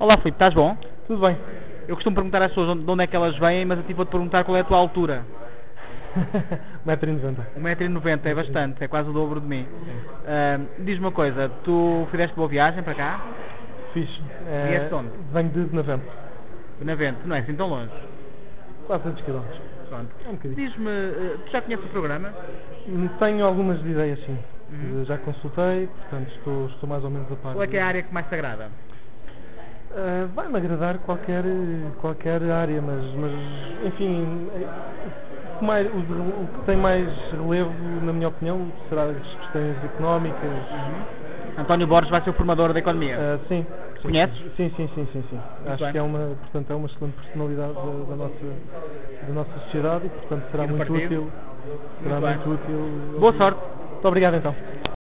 Olá Filipe, estás bom? Tudo bem. Eu costumo perguntar às pessoas de onde é que elas vêm, mas a ti vou-te perguntar qual é a tua altura. 1,90 m. 1,90 m é bastante, é quase o dobro de mim. Diz-me uma coisa, tu fizeste boa viagem para cá? Fiz. Vieste de onde? Venho de Benavente. Benavente, não é assim tão longe. 400 km. Pronto. É um bocadinho. Diz-me, tu já conheces o programa? Tenho algumas ideias, sim. Uhum. Já consultei, portanto estou mais ou menos a par. Qual é que é a área que mais te agrada? Vai-me agradar qualquer área, mas enfim, o que tem mais relevo, na minha opinião, será as questões económicas. António Borges vai ser o formador da economia. Sim, sim, Conheces? sim. Muito Acho bem. que portanto, é uma excelente personalidade da nossa sociedade e, portanto, E será do muito partido? útil. Será Muito bem. muito útil. Boa sorte. Muito obrigado, então.